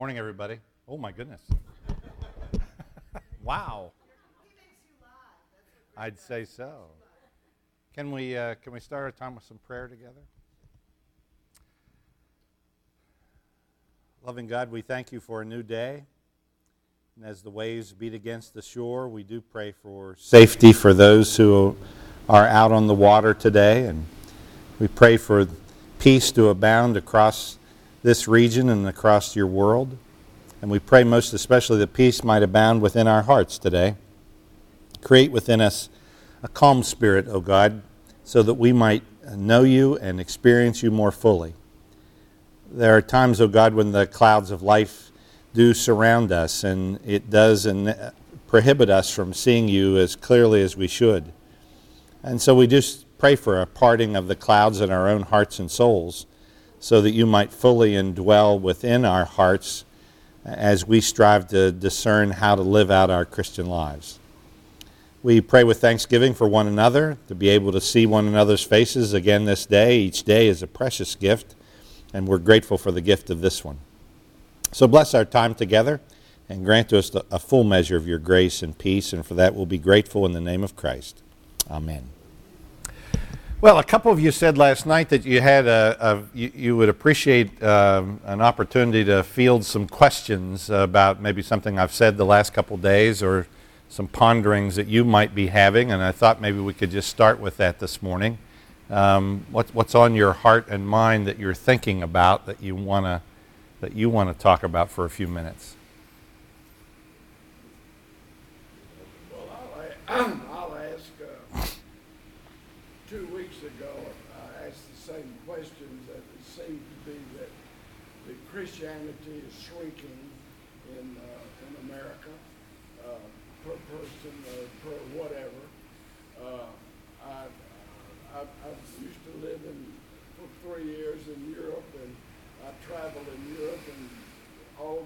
Morning, everybody. Oh my goodness! Wow. I'd say so. Can we start our time with some prayer together? Loving God, we thank you for a new day. And as the waves beat against the shore, we do pray for safety for those who are out on the water today, and we pray for peace to abound across this region and across your world. And we pray most especially that peace might abound within our hearts today. Create within us a calm spirit, O God, so that we might know you and experience you more fully. There are times, O God, when the clouds of life do surround us, and it does prohibit us from seeing you as clearly as we should. And so we just pray for a parting of the clouds in our own hearts and souls, so that you might fully indwell within our hearts as we strive to discern how to live out our Christian lives. We pray with thanksgiving for one another, to be able to see one another's faces again this day. Each day is a precious gift, and we're grateful for the gift of this one. So bless our time together and grant to us a full measure of your grace and peace, and for that we'll be grateful in the name of Christ. Amen. Well, a couple of you said last night that you had you would appreciate an opportunity to field some questions about maybe something I've said the last couple of days or some ponderings that you might be having, and I thought maybe we could just start with that this morning. What's on your heart and mind that you're thinking about that you want to talk about for a few minutes? Well, I'll ask. 2 weeks ago, I asked the same questions. That it seemed to be that Christianity is shrinking in America, per person, per whatever. I used to live for 3 years in Europe, and I traveled in Europe, and all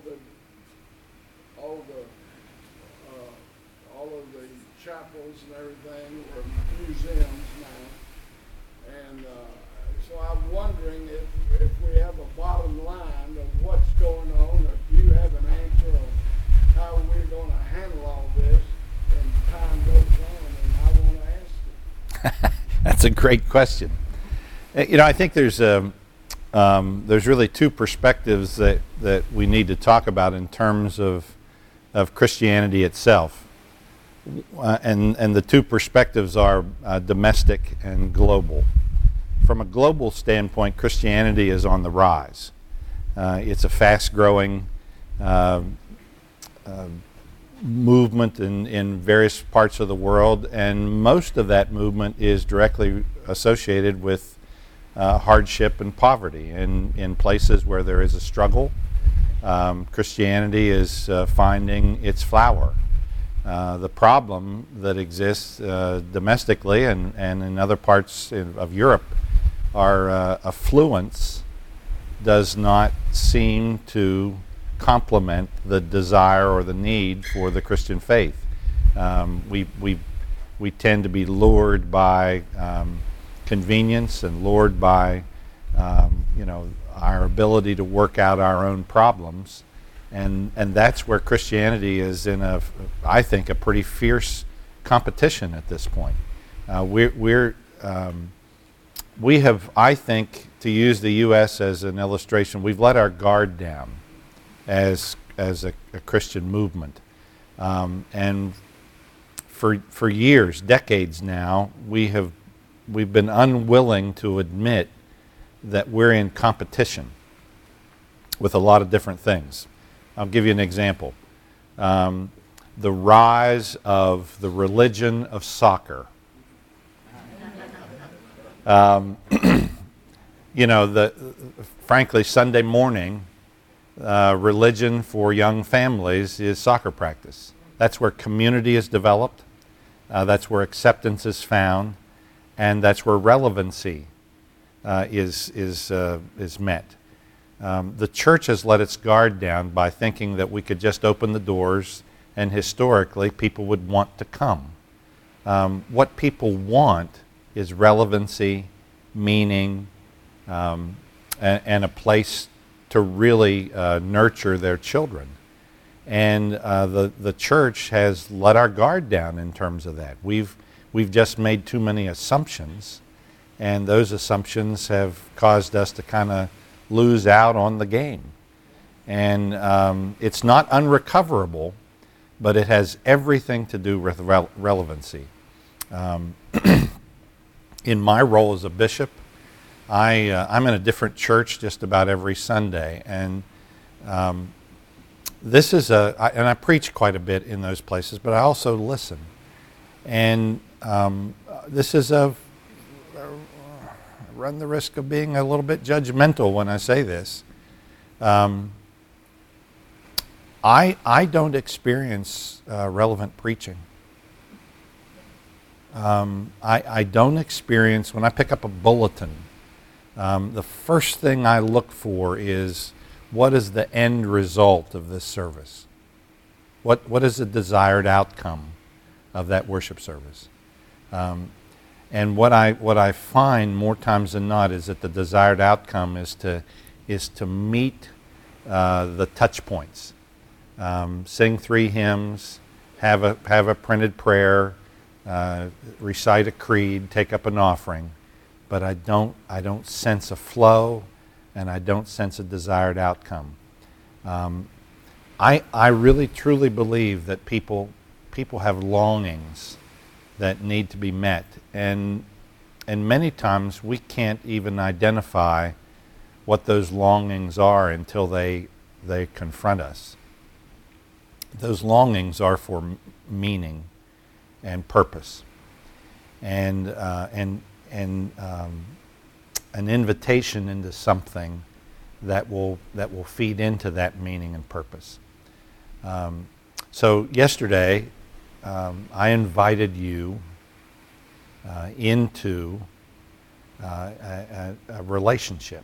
of the chapels and everything were museums now. And so I'm wondering if we have a bottom line of what's going on, or if you have an answer of how we're going to handle all this and time goes on, and I want to ask you. That's a great question. I think there's really two perspectives that we need to talk about in terms of Christianity itself. And the two perspectives are domestic and global. From a global standpoint, Christianity is on the rise. It's a fast-growing movement in various parts of the world, and most of that movement is directly associated with hardship and poverty. In places where there is a struggle, Christianity is finding its flower. The problem that exists domestically and in other parts of Europe, our affluence does not seem to complement the desire or the need for the Christian faith. We tend to be lured by convenience and lured by our ability to work out our own problems. And that's where Christianity is in I think, a pretty fierce competition at this point. We have, I think, to use the U.S. as an illustration, we've let our guard down as a Christian movement. And for years, decades now, we've been unwilling to admit that we're in competition with a lot of different things. I'll give you an example. The rise of the religion of soccer. Frankly, Sunday morning, religion for young families is soccer practice. That's where community is developed. That's where acceptance is found, and that's where relevancy is met. The church has let its guard down by thinking that we could just open the doors and historically people would want to come. What people want is relevancy, meaning, and a place to really nurture their children. And the church has let our guard down in terms of that. We've just made too many assumptions, and those assumptions have caused us to kind of lose out on the game. And it's not unrecoverable, but it has everything to do with relevancy. In my role as a bishop, I'm in a different church just about every Sunday, and this is and I preach quite a bit in those places, but I also listen. And this is I run the risk of being a little bit judgmental when I say this. I don't experience relevant preaching. I don't experience, when I pick up a bulletin, the first thing I look for is, what is the end result of this service? What is the desired outcome of that worship service? And what I find more times than not is that the desired outcome is to meet the touch points. Sing 3 hymns, have a printed prayer, recite a creed, take up an offering, but I don't sense a flow, and I don't sense a desired outcome. I really truly believe that people have longings that need to be met, and many times we can't even identify what those longings are until they confront us. Those longings are for meaning and purpose, and an invitation into something that will feed into that meaning and purpose. So yesterday, I invited you into a relationship,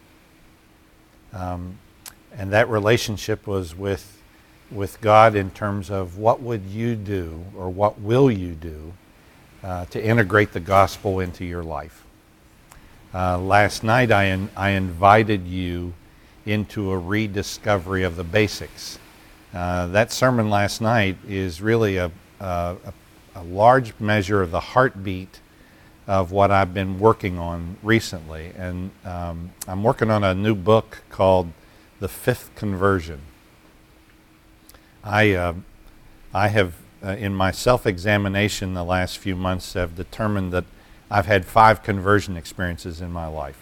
and that relationship was with God in terms of what would you do, or what will you do to integrate the gospel into your life. Last night I invited you into a rediscovery of the basics. That sermon last night is really a large measure of the heartbeat of what I've been working on recently. And I'm working on a new book called The Fifth Conversion. I have, in my self-examination the last few months, have determined that I've had 5 conversion experiences in my life.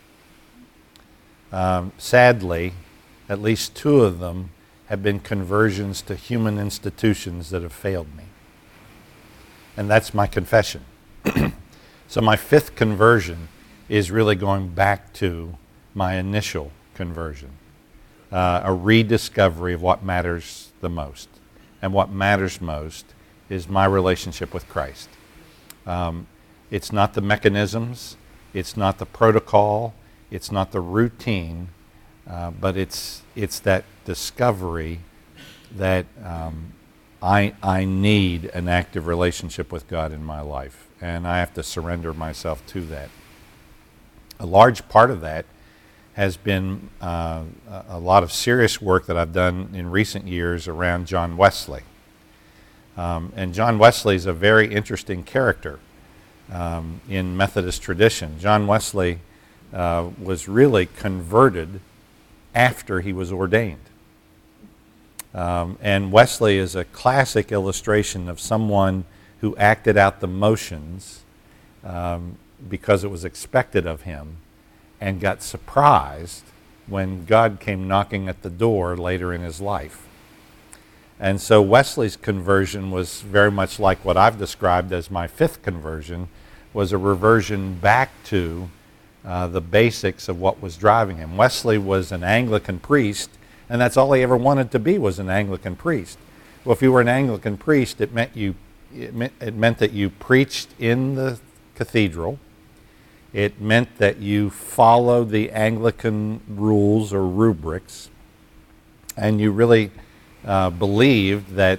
Sadly, at least 2 of them have been conversions to human institutions that have failed me. And that's my confession. So my 5th conversion is really going back to my initial conversion. A rediscovery of what matters the most. And what matters most is my relationship with Christ. It's not the mechanisms, it's not the protocol, it's not the routine, but it's that discovery that I need an active relationship with God in my life, and I have to surrender myself to that. A large part of that has been a lot of serious work that I've done in recent years around John Wesley. And John Wesley is a very interesting character in Methodist tradition. John Wesley was really converted after he was ordained. And Wesley is a classic illustration of someone who acted out the motions because it was expected of him, and got surprised when God came knocking at the door later in his life. And so Wesley's conversion was very much like what I've described as my 5th conversion, was a reversion back to the basics of what was driving him. Wesley was an Anglican priest, and that's all he ever wanted to be, was an Anglican priest. Well, if you were an Anglican priest, it meant that you preached in the cathedral. It meant that you followed the Anglican rules or rubrics, and you really believed that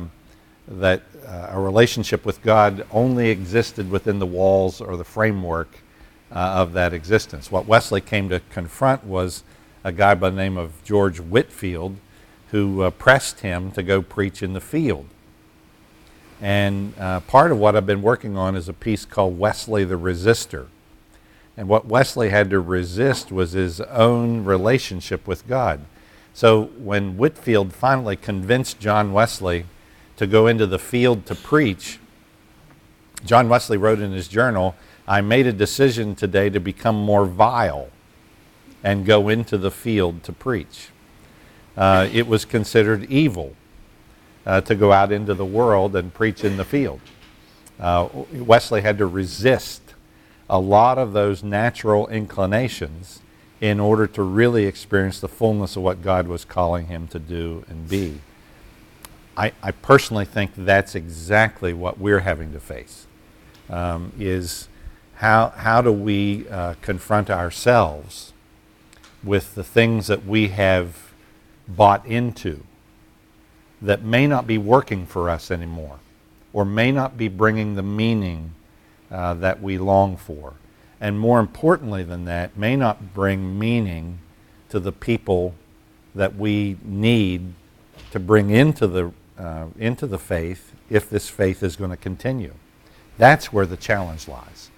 a relationship with God only existed within the walls or the framework of that existence. What Wesley came to confront was a guy by the name of George Whitefield, who pressed him to go preach in the field. And part of what I've been working on is a piece called Wesley the Resistor. And what Wesley had to resist was his own relationship with God. So when Whitefield finally convinced John Wesley to go into the field to preach, John Wesley wrote in his journal, "I made a decision today to become more vile and go into the field to preach." It was considered evil to go out into the world and preach in the field. Wesley had to resist a lot of those natural inclinations in order to really experience the fullness of what God was calling him to do and be. I personally think that's exactly what we're having to face, is how do we confront ourselves with the things that we have bought into that may not be working for us anymore, or may not be bringing the meaning that we long for. And more importantly than that, may not bring meaning to the people that we need to bring into the faith if this faith is going to continue. That's where the challenge lies.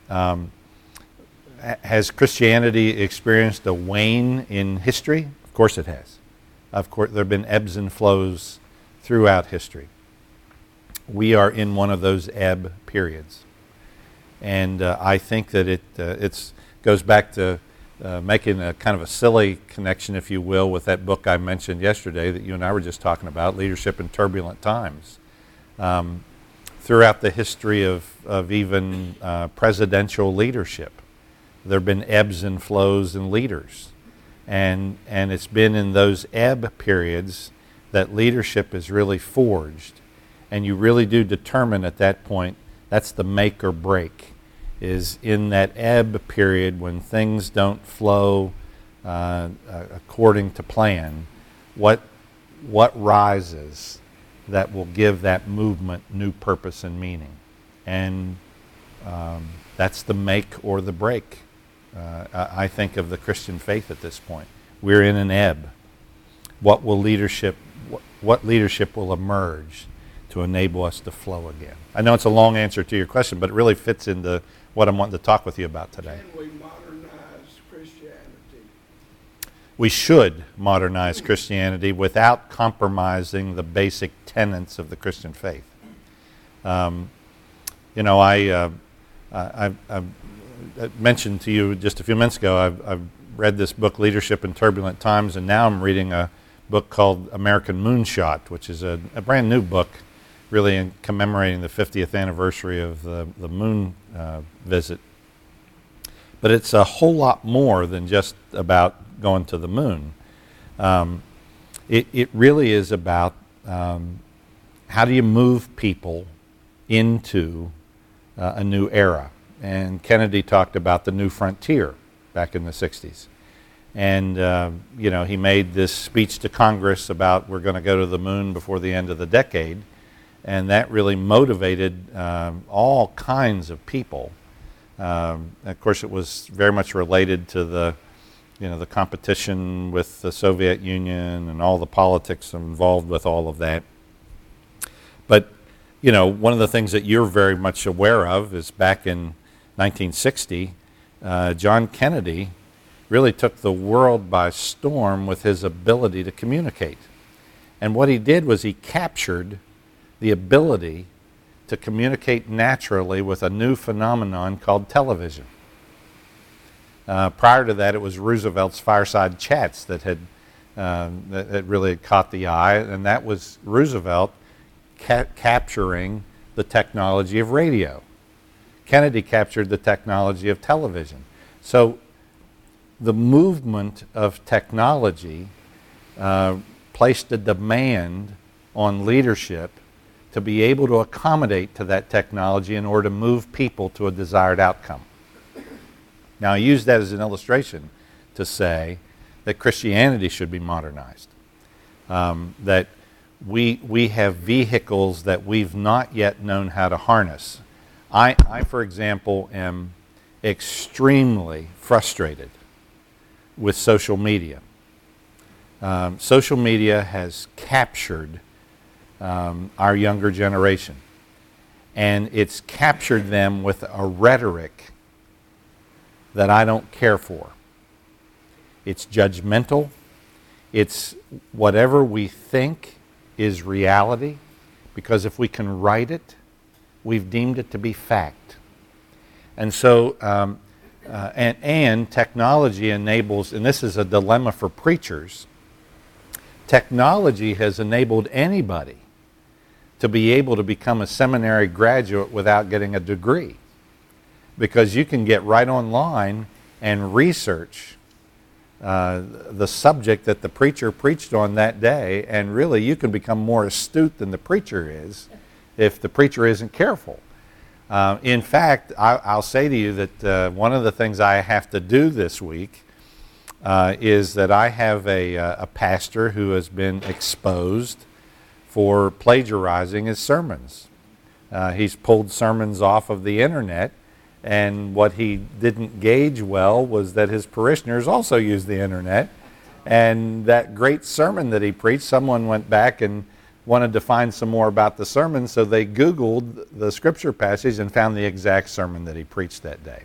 Has Christianity experienced a wane in history? Of course it has. Of course, there have been ebbs and flows throughout history. We are in one of those ebb periods. And I think that it goes back to making a kind of a silly connection, if you will, with that book I mentioned yesterday that you and I were just talking about, Leadership in Turbulent Times. Throughout the history of even presidential leadership, there have been ebbs and flows in leaders. And it's been in those ebb periods that leadership is really forged. And you really do determine at that point, that's the make or break, is in that ebb period when things don't flow according to plan, what rises that will give that movement new purpose and meaning. And that's the make or the break. I think of the Christian faith at this point. We're in an ebb. What leadership will emerge to enable us to flow again? I know it's a long answer to your question, but it really fits into what I'm wanting to talk with you about today. Can we modernize Christianity? We should modernize Christianity without compromising the basic tenets of the Christian faith. I mentioned to you just a few minutes ago, I've read this book, Leadership in Turbulent Times, and now I'm reading a book called American Moonshot, which is a brand new book, really in commemorating the 50th anniversary of the moon visit. But it's a whole lot more than just about going to the moon. It really is about how do you move people into a new era. And Kennedy talked about the new frontier back in the 60s. And, he made this speech to Congress about we're going to go to the moon before the end of the decade. And that really motivated all kinds of people. Of course, it was very much related to the competition with the Soviet Union and all the politics involved with all of that. But, one of the things that you're very much aware of is back in 1960, John Kennedy really took the world by storm with his ability to communicate. And what he did was he captured the ability to communicate naturally with a new phenomenon called television. Prior to that, it was Roosevelt's fireside chats that had really caught the eye, and that was Roosevelt capturing the technology of radio. Kennedy captured the technology of television. So the movement of technology placed a demand on leadership to be able to accommodate to that technology in order to move people to a desired outcome. Now, I use that as an illustration to say that Christianity should be modernized, that we have vehicles that we've not yet known how to harness. I, for example, am extremely frustrated with social media. Social media has captured our younger generation, and it's captured them with a rhetoric that I don't care for. It's judgmental. It's whatever we think is reality, because if we can write it, we've deemed it to be fact. And so, and technology enables, and this is a dilemma for preachers, technology has enabled anybody to be able to become a seminary graduate without getting a degree, because you can get right online and research the subject that the preacher preached on that day, and really you can become more astute than the preacher is if the preacher isn't careful. In fact, I'll say to you that one of the things I have to do this week is that I have a pastor who has been exposed for plagiarizing his sermons. He's pulled sermons off of the internet, and what he didn't gauge well was that his parishioners also use the internet. And that great sermon that he preached, someone went back and wanted to find some more about the sermon, so they Googled the scripture passage and found the exact sermon that he preached that day.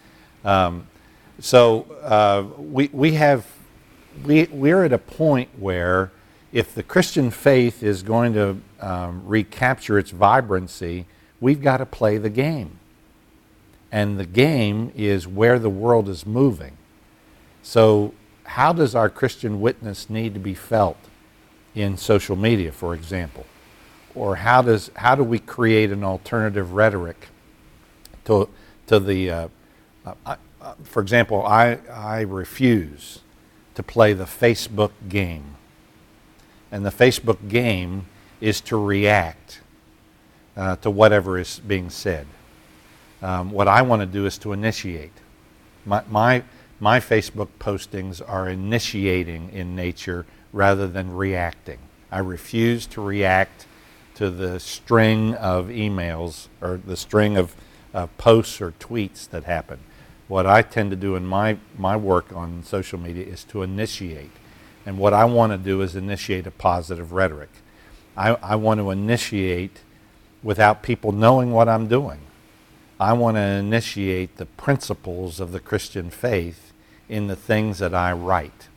We're at a point where if the Christian faith is going to recapture its vibrancy, we've got to play the game. And the game is where the world is moving. So how does our Christian witness need to be felt in social media, for example? Or how do we create an alternative rhetoric to the, for example, I refuse to play the Facebook game. And the Facebook game is to react to whatever is being said. What I want to do is to initiate. My Facebook postings are initiating in nature rather than reacting. I refuse to react to the string of emails or the string of posts or tweets that happen. What I tend to do in my work on social media is to initiate. And what I want to do is initiate a positive rhetoric. I want to initiate without people knowing what I'm doing. I want to initiate the principles of the Christian faith in the things that I write,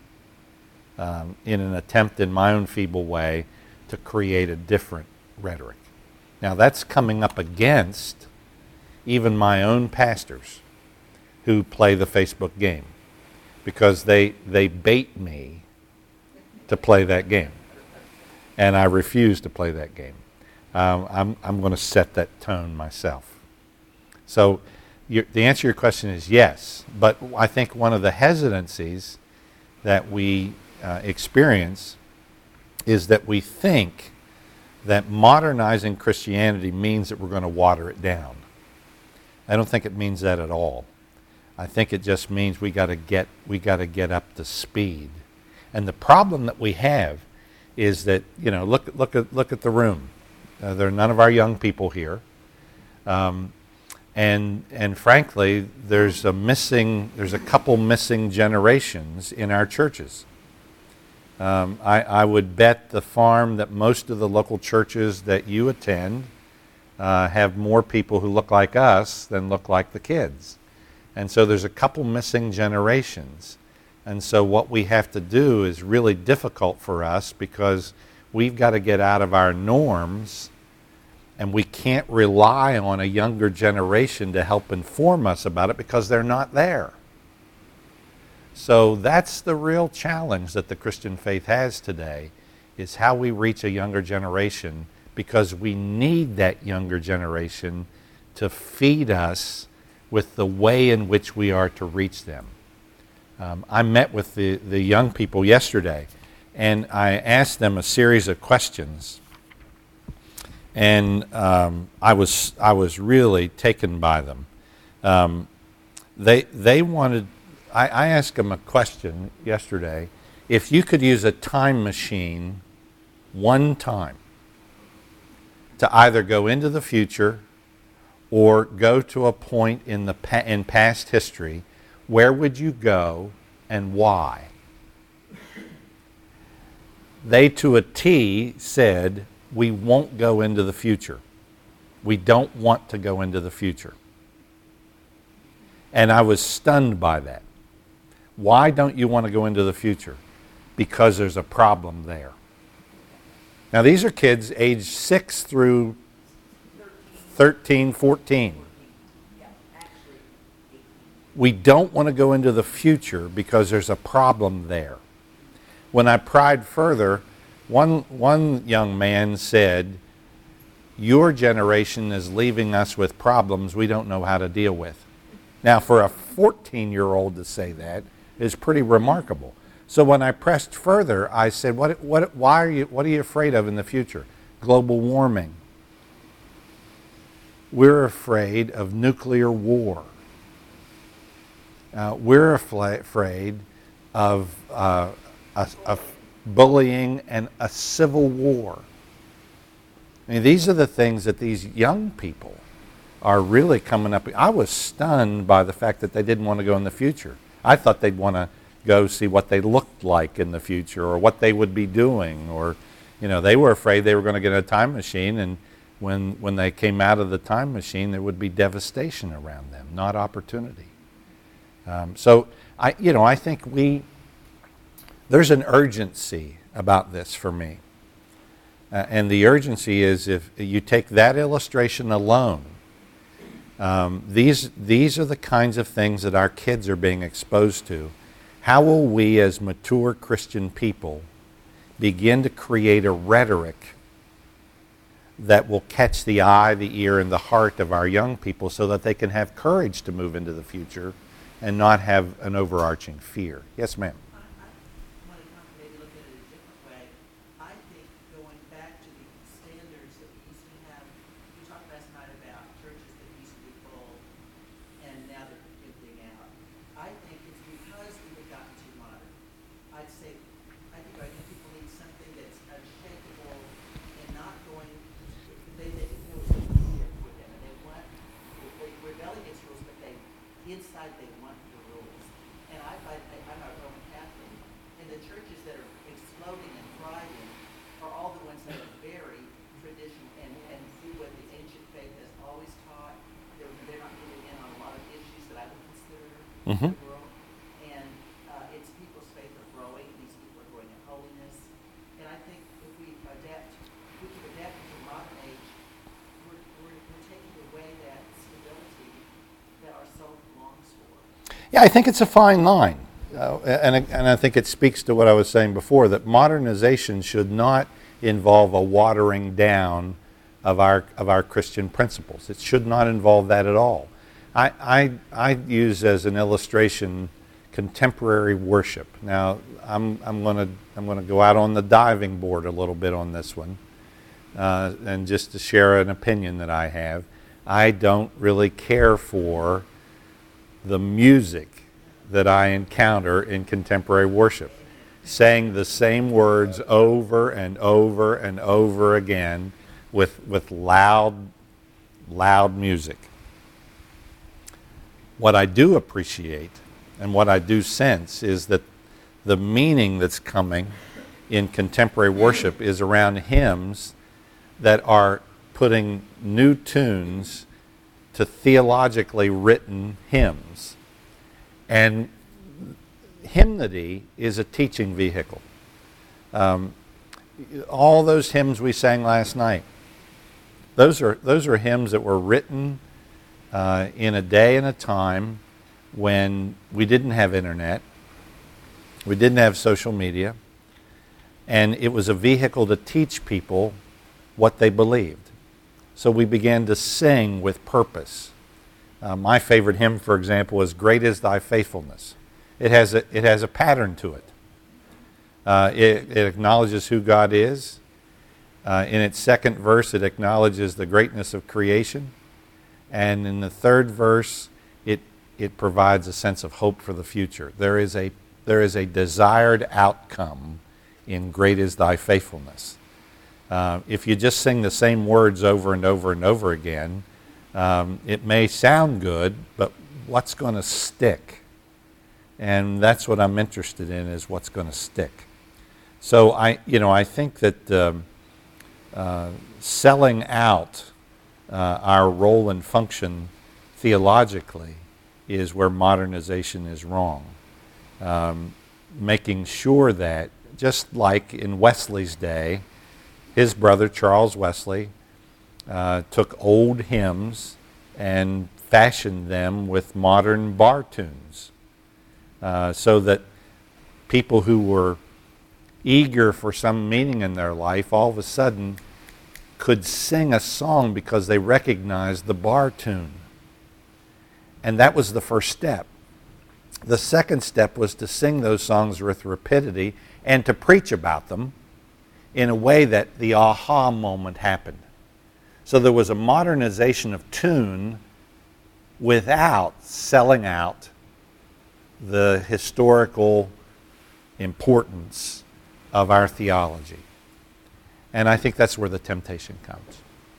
in an attempt in my own feeble way to create a different rhetoric. Now that's coming up against even my own pastors who play the Facebook game, because they bait me to play that game, and I refuse to play that game. I'm going to set that tone myself. So the answer to your question is yes, but I think one of the hesitancies that we experience is that we think that modernizing Christianity means that we're going to water it down. I don't think it means that at all. I think it just means we got to get up to speed. And the problem that we have is that, you know, look at the room. There are none of our young people here. And frankly, there's a couple missing generations in our churches. I would bet the farm that most of the local churches that you attend have more people who look like us than look like the kids. And so there's a couple missing generations. And so what we have to do is really difficult for us, because we've got to get out of our norms, and we can't rely on a younger generation to help inform us about it because they're not there. So that's the real challenge that the Christian faith has today, is how we reach a younger generation, because we need that younger generation to feed us with the way in which we are to reach them. I met with the young people yesterday, and I asked them a series of questions. And I was really taken by them. They wanted. I asked them a question yesterday. If you could use a time machine one time to either go into the future or go to a point in past history, where would you go and why. They, to a T, said, we won't go into the future. We don't want to go into the future. And I was stunned by that. Why don't you want to go into the future? Because there's a problem there. Now, these are kids aged 6 through 13, 14. We don't want to go into the future because there's a problem there. When I pried further, one young man said, your generation is leaving us with problems we don't know how to deal with. Now, for a 14-year-old to say that is pretty remarkable. So when I pressed further, I said, what are you afraid of in the future? Global warming. We're afraid of nuclear war. We're afraid of bullying and a civil war. I mean, these are the things that these young people are really coming up. I was stunned by the fact that they didn't want to go in the future. I thought they'd want to go see what they looked like in the future or what they would be doing, or, they were afraid they were going to get a time machine, and when they came out of the time machine, there would be devastation around them, not opportunity. So I think there's an urgency about this for me. And the urgency is, if you take that illustration alone, these are the kinds of things that our kids are being exposed to. How will we as mature Christian people begin to create a rhetoric that will catch the eye, the ear, and the heart of our young people so that they can have courage to move into the future and not have an overarching fear? Yes, ma'am. I want to maybe look at it a different way. I think going back to the standards that we used to have, we talked last night about churches that used to be full and now they're emptying out. I think it's because we've gotten too modern. I think our young people need something that's unshakable and not going, they feel it's easier for them, and they rebel against rules, but inside they want the rules. And I'm a Roman Catholic, and the churches that are exploding and thriving are all the ones that are very traditional and do what the ancient faith has always taught. They're not getting in on a lot of issues that I would consider in the world. And it's people's faith are growing. These people are growing in holiness. And I think if we can adapt to the modern age, we're taking away that stability that our soul longs for. Yeah, I think it's a fine line. And I think it speaks to what I was saying before, that modernization should not involve a watering down of our Christian principles. It should not involve that at all. I use as an illustration contemporary worship. Now, I'm going to go out on the diving board a little bit on this one, and just to share an opinion that I have. I don't really care for the music that I encounter in contemporary worship, saying the same words over and over and over again with loud music. What I do appreciate and what I do sense is that the meaning that's coming in contemporary worship is around hymns that are putting new tunes to theologically written hymns. And hymnody is a teaching vehicle. All those hymns we sang last night, those are hymns that were written in a day and a time when we didn't have internet, we didn't have social media, and it was a vehicle to teach people what they believed. So we began to sing with purpose. My favorite hymn, for example, is "Great is Thy Faithfulness." It has a pattern to it. It acknowledges who God is. In its second verse, it acknowledges the greatness of creation. And in the third verse, it provides a sense of hope for the future. There is a desired outcome in "Great is Thy Faithfulness." If you just sing the same words over and over and over again, it may sound good, but what's going to stick? And that's what I'm interested in, is what's going to stick. So I think that selling out our role and function theologically is where modernization is wrong. Making sure that, just like in Wesley's day, his brother Charles Wesley took old hymns and fashioned them with modern bar tunes, so that people who were eager for some meaning in their life all of a sudden could sing a song because they recognized the bar tune. And that was the first step. The second step was to sing those songs with rapidity and to preach about them in a way that the aha moment happened. So there was a modernization of tune without selling out the historical importance of our theology. And I think that's where the temptation comes.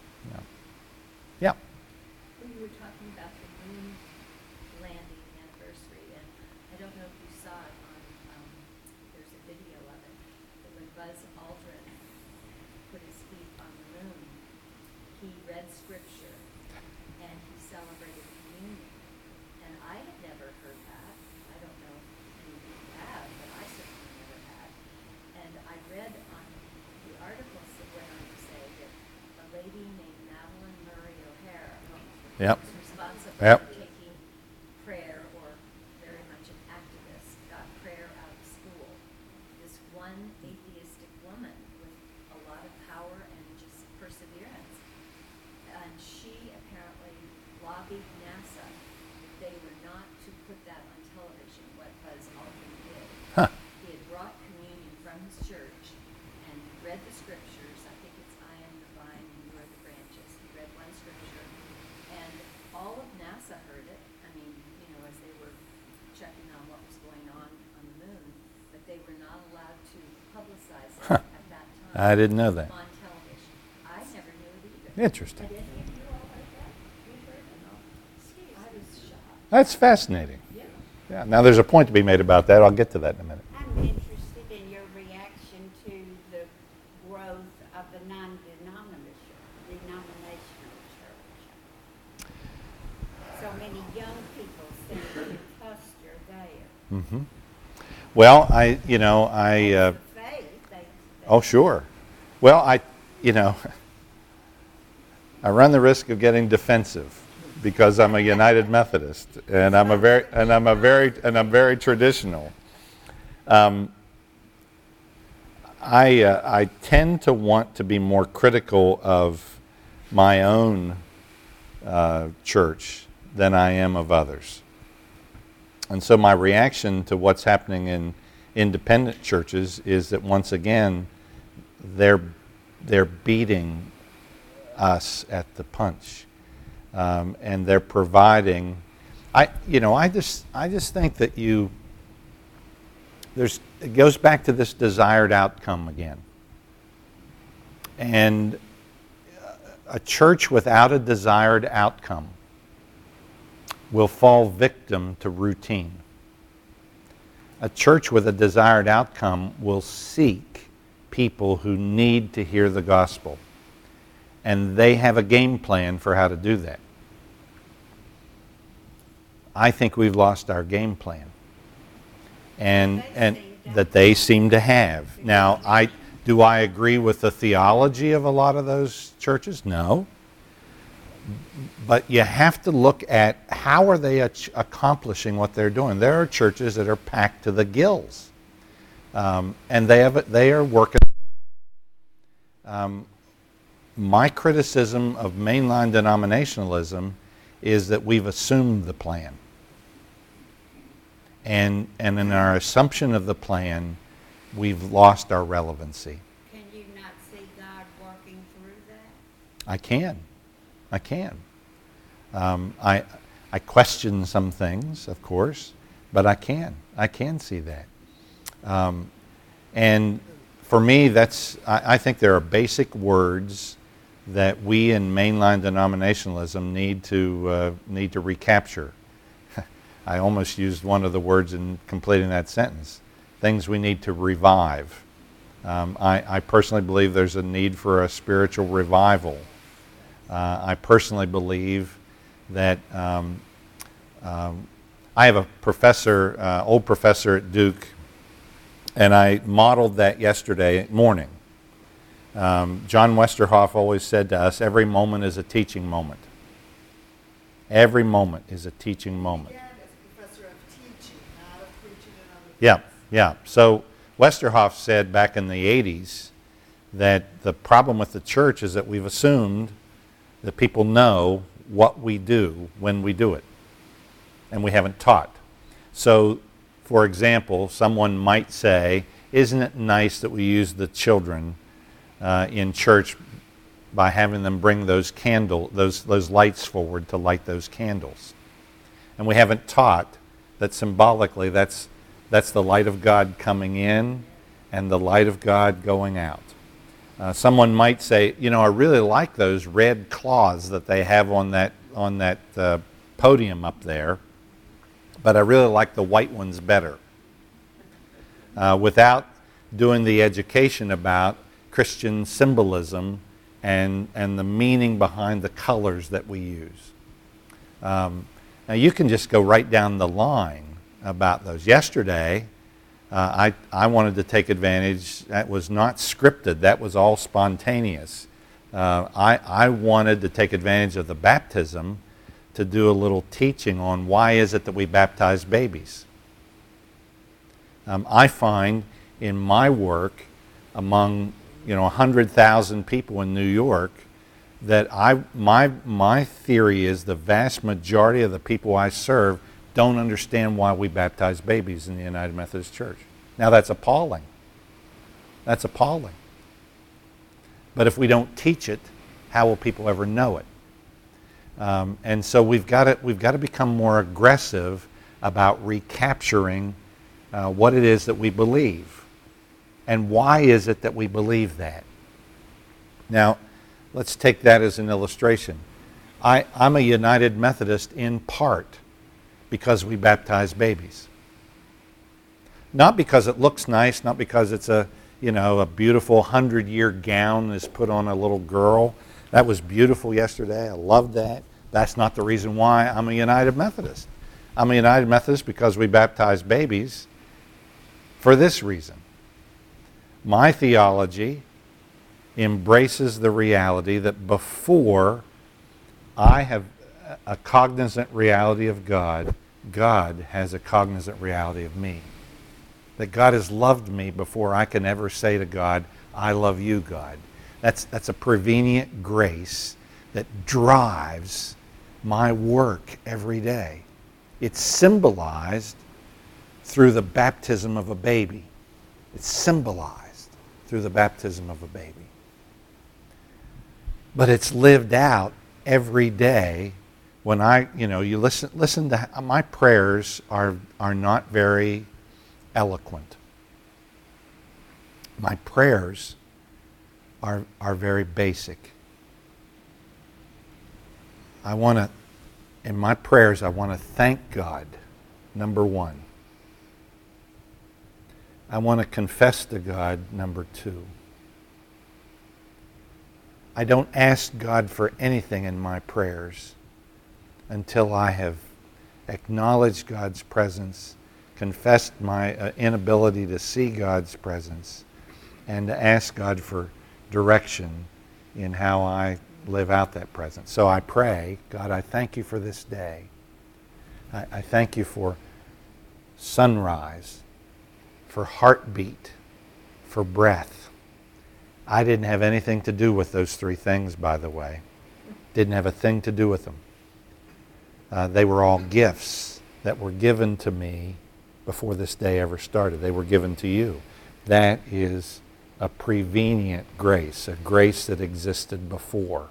Yeah. When you were talking about the moon landing anniversary, and I don't know if you saw it on, there's a video of it, that when Buzz Aldrin put his feet on the moon, he read scripture and he celebrated communion. And I had never heard that. I don't know if any of you have, but I certainly never had. And I read on the articles that went on to say that a lady named Madeline Murray O'Hara Yep. was responsible Yep. for taking prayer, or very much an activist, got prayer out of school. This one atheistic woman with a lot of power and just perseverance. And she apparently lobbied NASA that they were not to put that on television, what Buzz Aldrin did. Huh. He had brought communion from his church and read the scriptures. I think it's I am the vine and you are the branches. He read one scripture, and all of NASA heard it. I mean, as they were checking on what was going on the moon, but they were not allowed to publicize it at that time. I didn't know that. On television. I never knew it either. Interesting. Did any of you all heard that? You heard it? No. I was shocked. That's fascinating. Yeah. Yeah. Now there's a point to be made about that. I'll get to that in a minute. I'm interested in your reaction to the growth of the denominational church. So many young people seem to cluster there. Mm-hmm. Well, Faith, oh, sure. Well, I run the risk of getting defensive because I'm a United Methodist and I'm very traditional. I tend to want to be more critical of my own church than I am of others. And so my reaction to what's happening in independent churches is that once again they're beating us at the punch, and they're providing. I just think that it goes back to this desired outcome again, and a church without a desired outcome will fall victim to routine. A church with a desired outcome will seek people who need to hear the gospel. And they have a game plan for how to do that. I think we've lost our game plan. And that they seem to have. Now, do I agree with the theology of a lot of those churches? No. But you have to look at how are they accomplishing what they're doing. There are churches that are packed to the gills, and they are working. My criticism of mainline denominationalism is that we've assumed the plan, and in our assumption of the plan, we've lost our relevancy. can you not see God working through that? I can. I question some things, of course, but I can see that. And for me, I think there are basic words that we in mainline denominationalism need to recapture. I almost used one of the words in completing that sentence. Things we need to revive. I personally believe there's a need for a spiritual revival. I personally believe that I have a professor, old professor at Duke, and I modeled that yesterday morning. John Westerhoff always said to us, every moment is a teaching moment. Every moment is a teaching moment. Again, as a professor of teaching, not of preaching and other things. Yeah, yeah. So Westerhoff said back in the 80s that the problem with the church is that we've assumed that people know what we do when we do it, and we haven't taught. So, for example, someone might say, isn't it nice that we use the children in church by having them bring those those lights forward to light those candles? And we haven't taught that symbolically that's the light of God coming in and the light of God going out. Someone might say, you know, I really like those red cloths that they have on that podium up there, but I really like the white ones better. Without doing the education about Christian symbolism and the meaning behind the colors that we use. Now you can just go right down the line about those. Yesterday, I wanted to take advantage. That was not scripted. That was all spontaneous. I wanted to take advantage of the baptism to do a little teaching on why is it that we baptize babies. I find in my work among 100,000 people in New York that my theory is the vast majority of the people I serve don't understand why we baptize babies in the United Methodist Church. Now that's appalling. That's appalling. But if we don't teach it, how will people ever know it? And so we've got to become more aggressive about recapturing what it is that we believe. And why is it that we believe that? Now, let's take that as an illustration. I'm a United Methodist in part because we baptize babies. Not because it looks nice, not because it's a beautiful 100-year gown is put on a little girl. That was beautiful yesterday. I loved that. That's not the reason why I'm a United Methodist. I'm a United Methodist because we baptize babies for this reason. My theology embraces the reality that before I have a cognizant reality of God, God has a cognizant reality of me. That God has loved me before I can ever say to God, I love you, God. That's a prevenient grace that drives my work every day. It's symbolized through the baptism of a baby. It's symbolized through the baptism of a baby. But it's lived out every day when you listen to my prayers are not very eloquent. My prayers are very basic. In my prayers, I want to thank God, number one. I want to confess to God, number two. I don't ask God for anything in my prayers until I have acknowledged God's presence, confessed my inability to see God's presence, and to ask God for direction in how I live out that presence. So I pray, God, I thank you for this day. I thank you for sunrise, for heartbeat, for breath. I didn't have anything to do with those three things, by the way. Didn't have a thing to do with them. They were all gifts that were given to me before this day ever started. They were given to you. That is a prevenient grace, a grace that existed before.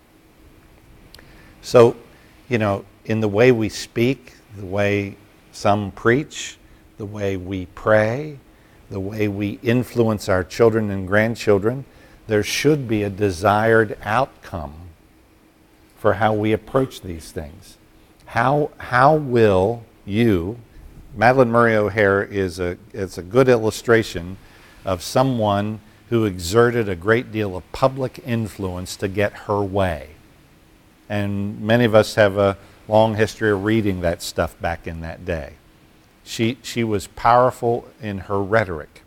So, in the way we speak, the way some preach, the way we pray, the way we influence our children and grandchildren, there should be a desired outcome for how we approach these things. How will you. Madeline Murray O'Hare is a good illustration of someone who exerted a great deal of public influence to get her way. And many of us have a long history of reading that stuff back in that day. She was powerful in her rhetoric.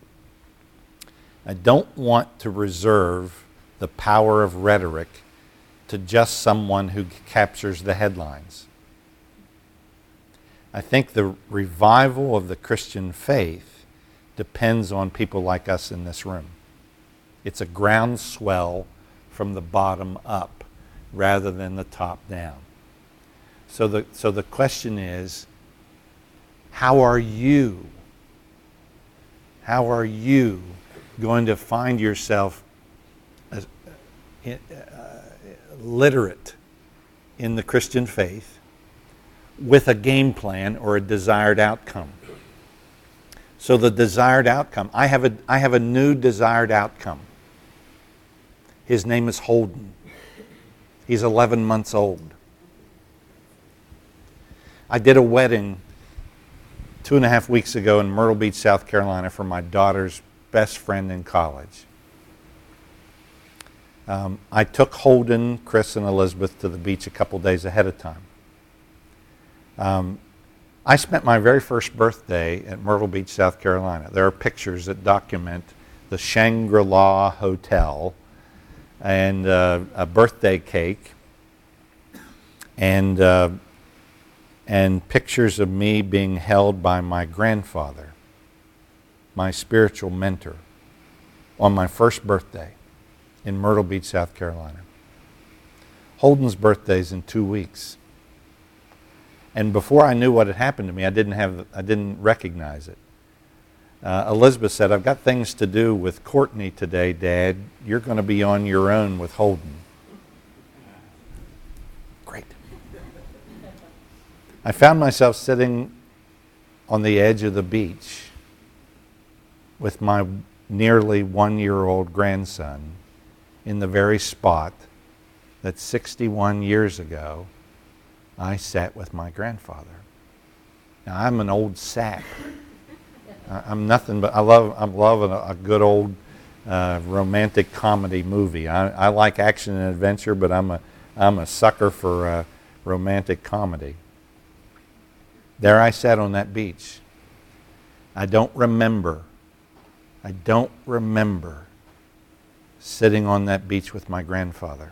I don't want to reserve the power of rhetoric to just someone who captures the headlines. I think the revival of the Christian faith depends on people like us in this room. It's a groundswell from the bottom up rather than the top down. So the question is, how are you? How are you going to find yourself literate in the Christian faith with a game plan or a desired outcome? So the desired outcome, I have a new desired outcome. His name is Holden. He's 11 months old. I did a wedding 2.5 weeks ago in Myrtle Beach, South Carolina for my daughter's best friend in college. I took Holden, Chris, and Elizabeth to the beach a couple days ahead of time. I spent my very first birthday at Myrtle Beach, South Carolina. There are pictures that document the Shangri-La Hotel and a birthday cake and pictures of me being held by my grandfather, my spiritual mentor, on my first birthday in Myrtle Beach, South Carolina. Holden's birthday is in 2 weeks. And before I knew what had happened to me, I didn't recognize it. Elizabeth said, "I've got things to do with Courtney today, Dad. You're going to be on your own with Holden." Great. I found myself sitting on the edge of the beach with my nearly 1-year-old grandson in the very spot that 61 years ago I sat with my grandfather. Now, I'm an old sap. I'm nothing but, I'm loving a good old romantic comedy movie. I like action and adventure, but I'm a sucker for romantic comedy. There I sat on that beach. I don't remember sitting on that beach with my grandfather.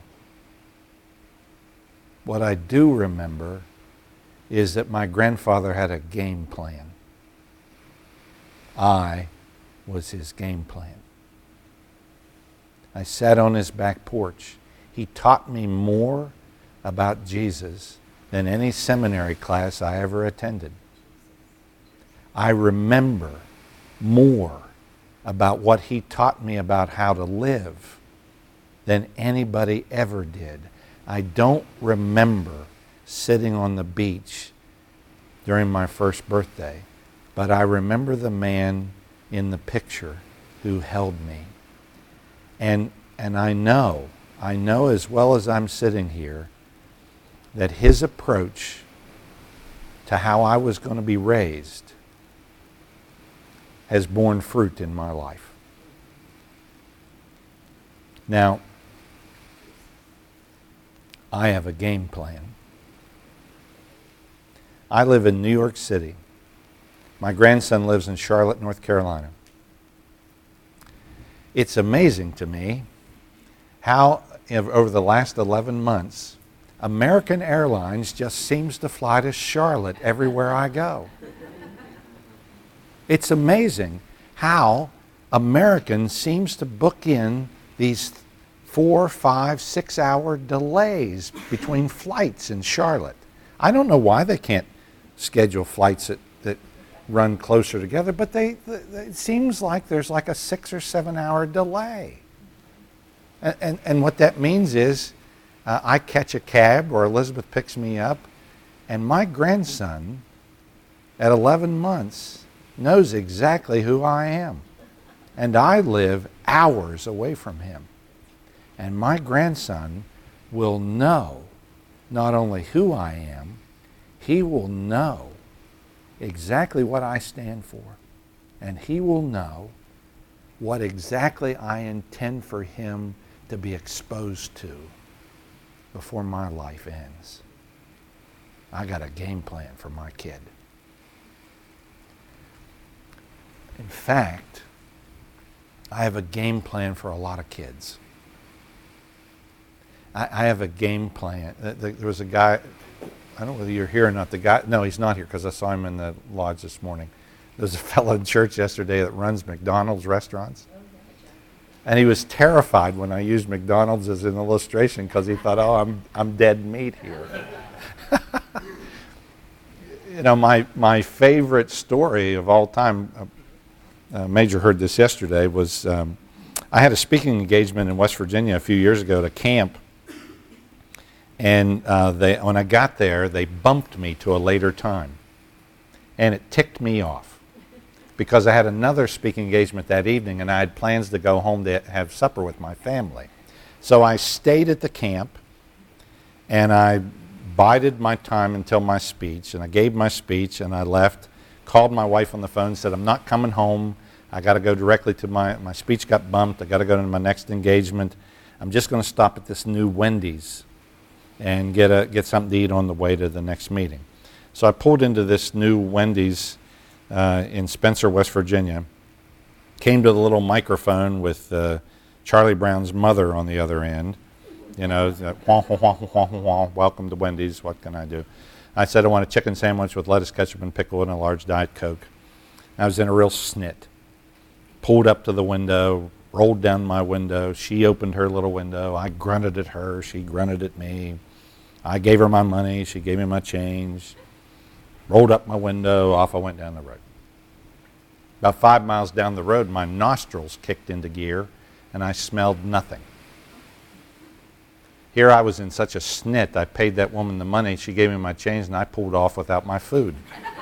What I do remember is that my grandfather had a game plan. I was his game plan. I sat on his back porch. He taught me more about Jesus than any seminary class I ever attended. I remember more about what he taught me about how to live than anybody ever did. I don't remember sitting on the beach during my first birthday, but I remember the man in the picture who held me. And I know as well as I'm sitting here that his approach to how I was going to be raised has borne fruit in my life. Now, I have a game plan. I live in New York City. My grandson lives in Charlotte, North Carolina. It's amazing to me how, over the last 11 months, American Airlines just seems to fly to Charlotte everywhere I go. It's amazing how American seems to book in these 4, 5, 6 hour delays between flights in Charlotte. I don't know why they can't schedule flights that run closer together, but it seems like there's like a 6 or 7 hour delay. And what that means is I catch a cab or Elizabeth picks me up, and my grandson at 11 months knows exactly who I am. And I live hours away from him. And my grandson will know not only who I am, he will know exactly what I stand for, and He will know what exactly I intend for him to be exposed to before my life ends. I got a game plan for my kid. In fact, I have a game plan for a lot of kids. I have a game plan. There was a guy, I don't know whether you're here or not. The guy, no, he's not here because I saw him in the lodge this morning. There's a fellow in church yesterday that runs McDonald's restaurants. And he was terrified when I used McDonald's as an illustration because he thought, oh, I'm dead meat here. You know, my favorite story of all time, Major heard this yesterday, was I had a speaking engagement in West Virginia a few years ago at a camp. And when I got there, they bumped me to a later time. And it ticked me off because I had another speaking engagement that evening and I had plans to go home to have supper with my family. So I stayed at the camp and I bided my time until my speech, and I gave my speech and I left, called my wife on the phone and said, I'm not coming home. I got to go directly to my speech got bumped. I got to go to my next engagement. I'm just going to stop at this new Wendy's and get something to eat on the way to the next meeting. So I pulled into this new Wendy's in Spencer, West Virginia, came to the little microphone with Charlie Brown's mother on the other end, you know, wah, wah, wah, wah, wah, wah, welcome to Wendy's, what can I do? I said I want a chicken sandwich with lettuce, ketchup, and pickle and a large Diet Coke. I was in a real snit. Pulled up to the window, rolled down my window. She opened her little window. I grunted at her. She grunted at me. I gave her my money. She gave me my change. Rolled up my window. Off I went down the road. About 5 miles down the road, my nostrils kicked into gear, and I smelled nothing. Here I was in such a snit. I paid that woman the money. She gave me my change, and I pulled off without my food.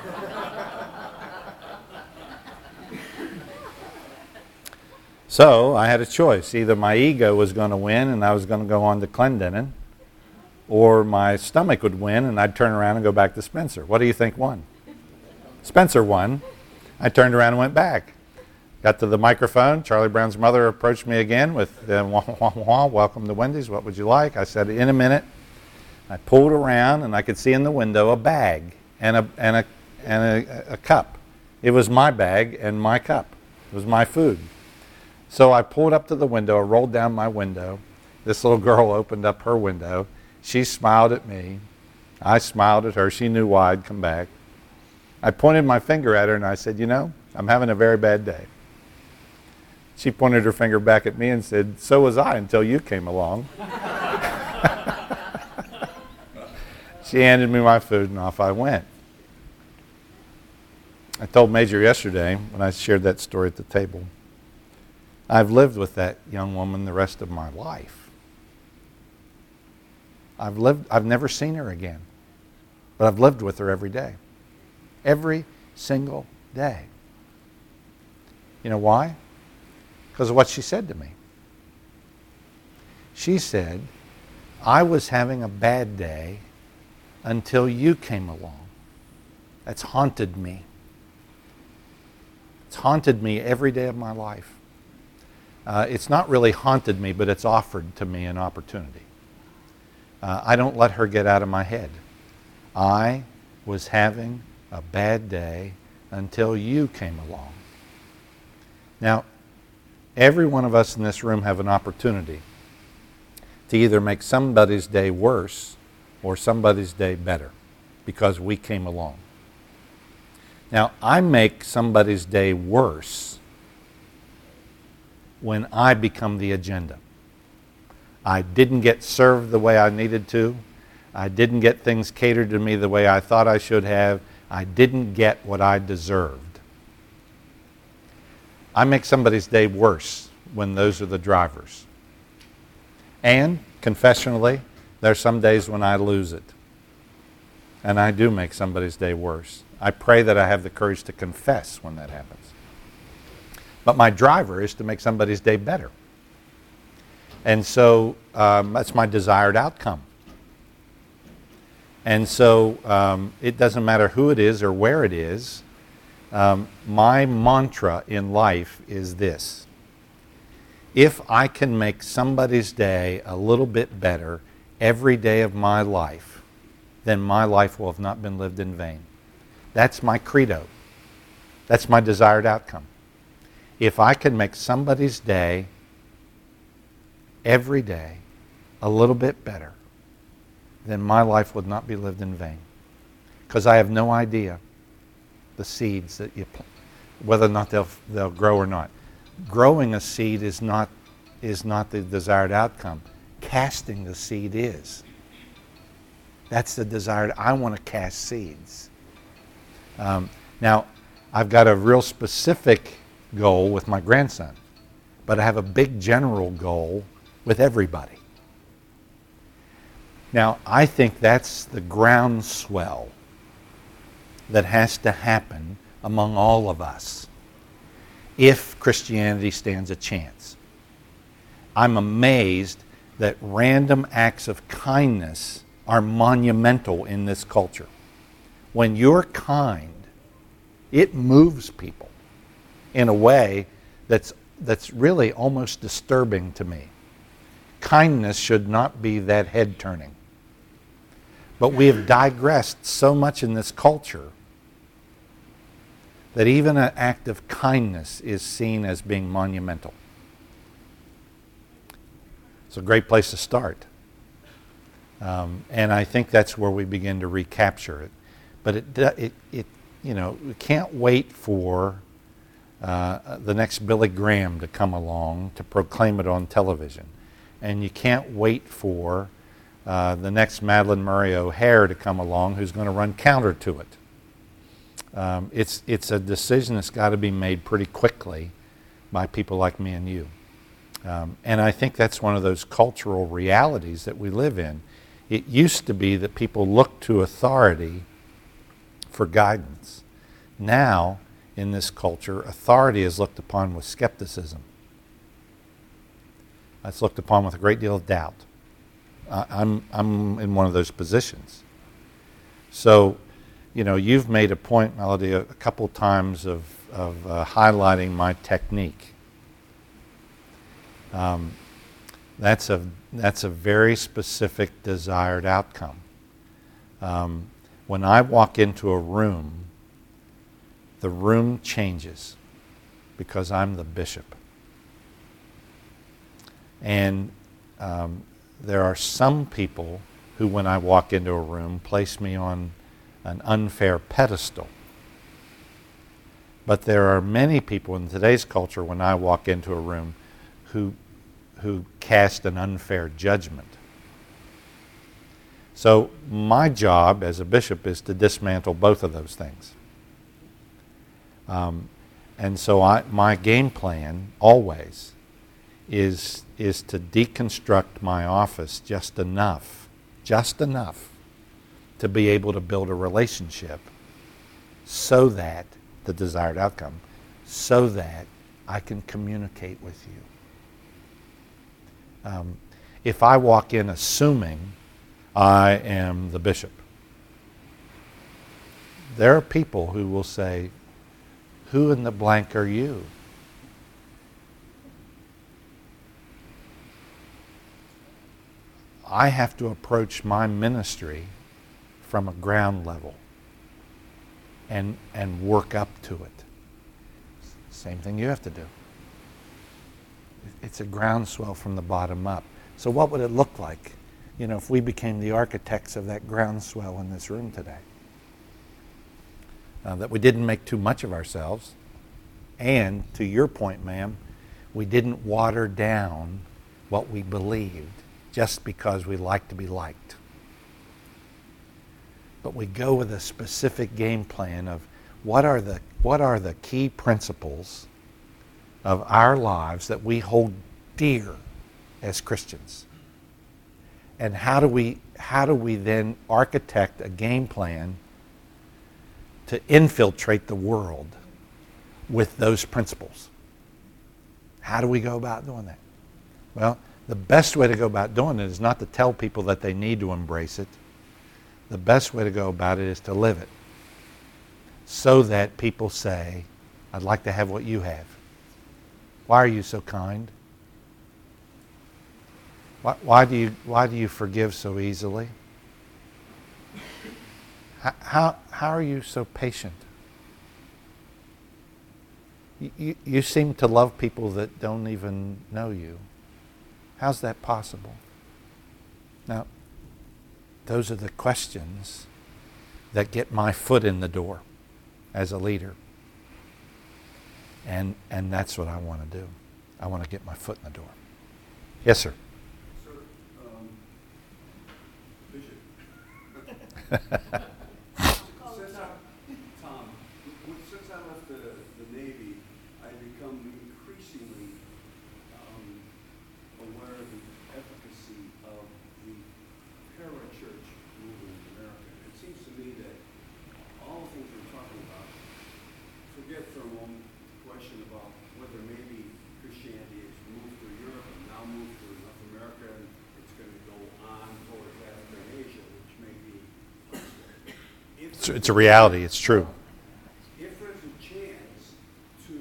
So I had a choice. Either my ego was going to win and I was going to go on to Clendenin, or my stomach would win and I'd turn around and go back to Spencer. What do you think won? Spencer won. I turned around and went back. Got to the microphone. Charlie Brown's mother approached me again with, wah, wah, wah, welcome to Wendy's. What would you like? I said, in a minute. I pulled around and I could see in the window a bag and a cup. It was my bag and my cup. It was my food. So I pulled up to the window, I rolled down my window. This little girl opened up her window. She smiled at me. I smiled at her. She knew why I'd come back. I pointed my finger at her and I said, you know, I'm having a very bad day. She pointed her finger back at me and said, so was I until you came along. She handed me my food and off I went. I told Major yesterday when I shared that story at the table, I've lived with that young woman the rest of my life. I've never seen her again, but I've lived with her every day. Every single day. You know why? Because of what she said to me. She said, I was having a bad day until you came along. That's haunted me. It's haunted me every day of my life. It's not really haunted me, but it's offered to me an opportunity. I don't let her get out of my head. I was having a bad day until you came along. Now, every one of us in this room have an opportunity to either make somebody's day worse or somebody's day better because we came along. Now, I make somebody's day worse when I become the agenda. I didn't get served the way I needed to. I didn't get things catered to me the way I thought I should have. I didn't get what I deserved. I make somebody's day worse when those are the drivers. And, confessionally, there's some days when I lose it. And I do make somebody's day worse. I pray that I have the courage to confess when that happens. But my driver is to make somebody's day better. And so that's my desired outcome. And so it doesn't matter who it is or where it is. My mantra in life is this: if I can make somebody's day a little bit better every day of my life, then my life will have not been lived in vain. That's my credo. That's my desired outcome. If I can make somebody's day every day a little bit better, then my life would not be lived in vain. Because I have no idea the seeds that you plant, whether or not they'll grow or not. Growing a seed is not the desired outcome. Casting the seed is. That's the desired. I want to cast seeds. Now, I've got a real specific goal with my grandson, but I have a big general goal with everybody. Now, I think that's the groundswell that has to happen among all of us if Christianity stands a chance. I'm amazed that random acts of kindness are monumental in this culture. When you're kind, it moves people in a way that's really almost disturbing to me. Kindness should not be that head-turning. But we have digressed so much in this culture that even an act of kindness is seen as being monumental. It's a great place to start. And I think that's where we begin to recapture it. But we can't wait for the next Billy Graham to come along to proclaim it on television. And you can't wait for the next Madalyn Murray O'Hair to come along who's going to run counter to it. It's a decision that's got to be made pretty quickly by people like me and you. And I think that's one of those cultural realities that we live in. It used to be that people looked to authority for guidance. Now, in this culture, authority is looked upon with skepticism. It's looked upon with a great deal of doubt. I'm in one of those positions. So, you've made a point, Melody, a couple times of highlighting my technique. That's a very specific desired outcome. When I walk into a room, the room changes because I'm the bishop. And there are some people who, when I walk into a room, place me on an unfair pedestal. But there are many people in today's culture, when I walk into a room, who cast an unfair judgment. So my job as a bishop is to dismantle both of those things. And so my game plan always is to deconstruct my office just enough to be able to build a relationship so that the desired outcome, so that I can communicate with you. If I walk in assuming I am the bishop, there are people who will say, "Who in the blank are you?" I have to approach my ministry from a ground level and work up to it. Same thing you have to do. It's a groundswell from the bottom up. So what would it look like, if we became the architects of that groundswell in this room today? That we didn't make too much of ourselves, and to your point, ma'am, we didn't water down what we believed just because we like to be liked. But we go with a specific game plan of what are the key principles of our lives that we hold dear as Christians, and how do we then architect a game plan to infiltrate the world with those principles? How do we go about doing that? Well, the best way to go about doing it is not to tell people that they need to embrace it. The best way to go about it is to live it, so that people say, I'd like to have what you have. Why are you so kind? Why do you forgive so easily? How are you so patient? You seem to love people that don't even know you. How's that possible? Now, those are the questions that get my foot in the door as a leader. And that's what I want to do. I want to get my foot in the door. Yes, sir. Sir, Bishop. Since I left the Navy, I've become increasingly aware of the efficacy of the parachurch movement in America. It seems to me that all the things we're talking about, forget for a moment the question about whether maybe Christianity has moved through Europe and now moved through North America, and it's going to go on towards Africa and Asia, which may be It's a reality. It's true. if there's a chance to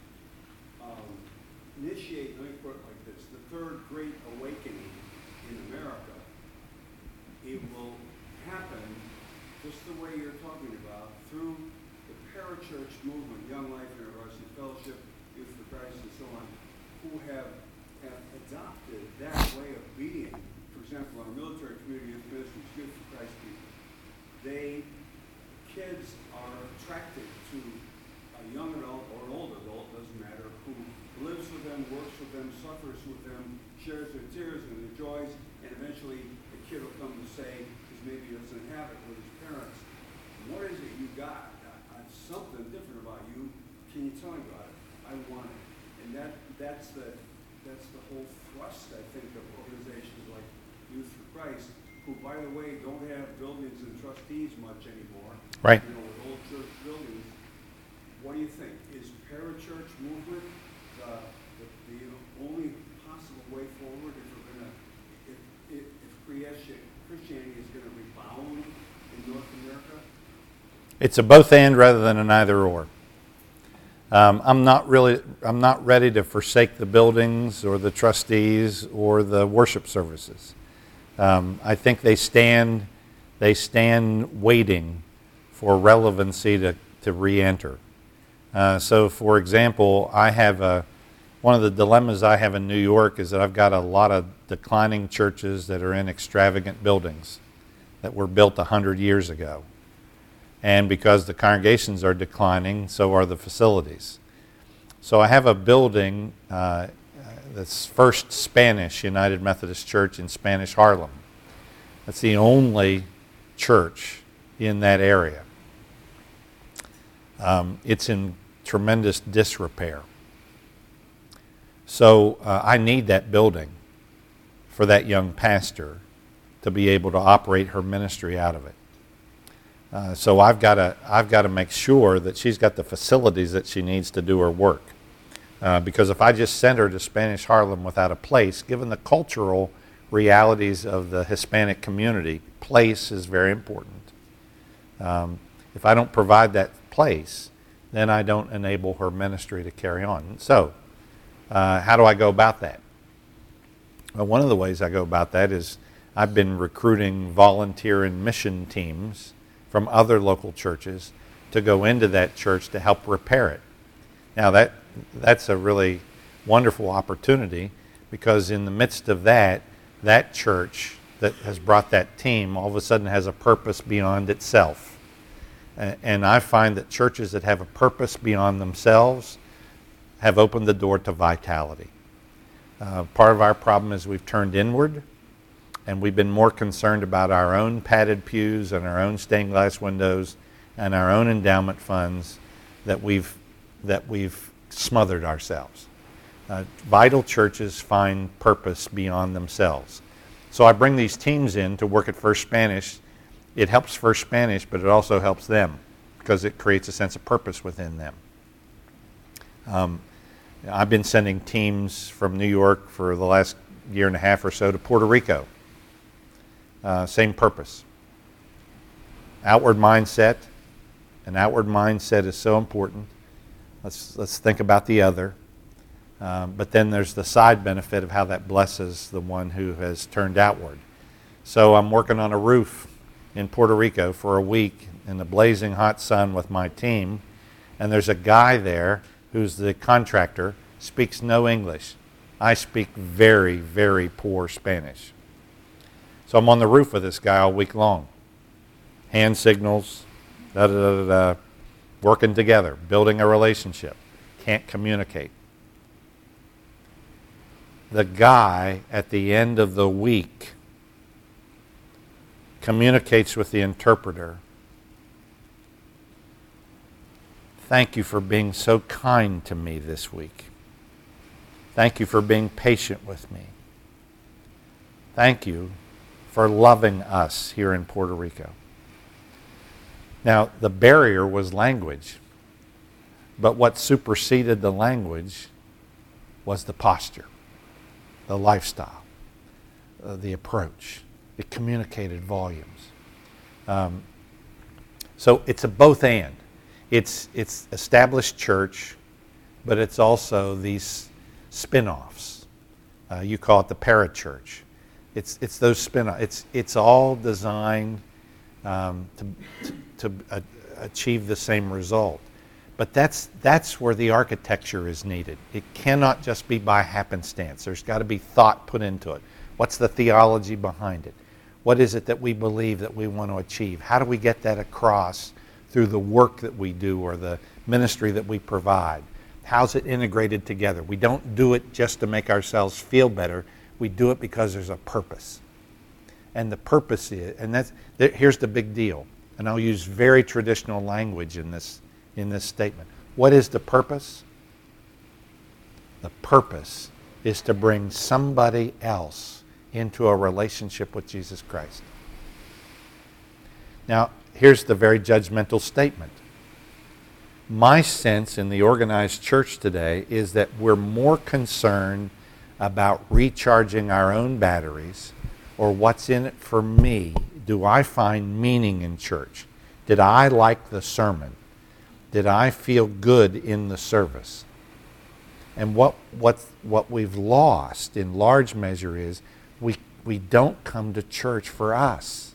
initiate, let me put it like this, the third great awakening in America, it will happen just the way you're talking about, through the parachurch movement, Young Life University Fellowship, Youth for Christ, and so on, who have adopted that way of being. For example, our military community youth ministries, Youth for Christ people, kids are attracted to a young adult or an old adult, doesn't matter, who lives with them, works with them, suffers with them, shares their tears and their joys, and eventually the kid will come to say, because maybe he doesn't have it with his parents, what is it you got? Something different about you. Can you tell me about it? I want it. And that's the whole thrust, I think, of organizations like Youth for Christ, who, by the way, don't have buildings and trustees much anymore. Right. With old church buildings. What do you think? Is parachurch movement the only possible way forward if we're going to, if Christianity is going to rebound in North America? It's a both and rather than an either or. I'm not ready to forsake the buildings or the trustees or the worship services. I think they stand waiting for relevancy to re-enter. So, for example, one of the dilemmas I have in New York is that I've got a lot of declining churches that are in extravagant buildings that were built 100 years ago. And because the congregations are declining, so are the facilities. So I have a building that's First Spanish United Methodist Church in Spanish Harlem. That's the only church in that area. It's in tremendous disrepair. So I need that building for that young pastor to be able to operate her ministry out of it. So I've got to make sure that she's got the facilities that she needs to do her work. Because if I just send her to Spanish Harlem without a place, given the cultural realities of the Hispanic community, place is very important. If I don't provide that place, then I don't enable her ministry to carry on. So, how do I go about that? Well, one of the ways I go about that is I've been recruiting volunteer and mission teams from other local churches to go into that church to help repair it. Now that's a really wonderful opportunity, because in the midst of that church that has brought that team all of a sudden has a purpose beyond itself. And I find that churches that have a purpose beyond themselves have opened the door to vitality. Part of our problem is we've turned inward, and we've been more concerned about our own padded pews and our own stained glass windows and our own endowment funds that we've smothered ourselves. Vital churches find purpose beyond themselves. So I bring these teams in to work at First Spanish. It helps First Spanish, but it also helps them because it creates a sense of purpose within them. I've been sending teams from New York for the last year and a half or so to Puerto Rico. Same purpose. outward mindset. An outward mindset is so important. Let's think about the other. But then there's the side benefit of how that blesses the one who has turned outward. So I'm working on a roof in Puerto Rico for a week in the blazing hot sun with my team, and there's a guy there who's the contractor, speaks no English. I speak very, very poor Spanish. So I'm on the roof with this guy all week long. Hand signals, working together, building a relationship. Can't communicate. The guy at the end of the week communicates with the interpreter. Thank you for being so kind to me this week. Thank you for being patient with me. Thank you for loving us here in Puerto Rico. Now, the barrier was language, but what superseded the language was the posture, the lifestyle, the approach. It communicated volumes. So it's a both and. It's established church, but it's also these spin-offs. You call it the parachurch. It's those spin-offs. It's all designed to achieve the same result. But that's where the architecture is needed. It cannot just be by happenstance. There's got to be thought put into it. What's the theology behind it? What is it that we believe that we want to achieve? How do we get that across through the work that we do or the ministry that we provide? How's it integrated together? We don't do it just to make ourselves feel better. We do it because there's a purpose. And the purpose is, and here's the big deal, and I'll use very traditional language in this statement. What is the purpose? The purpose is to bring somebody else into a relationship with Jesus Christ. Now, here's the very judgmental statement. My sense in the organized church today is that we're more concerned about recharging our own batteries or what's in it for me. Do I find meaning in church? Did I like the sermon? Did I feel good in the service? And what we've lost in large measure is we don't come to church for us.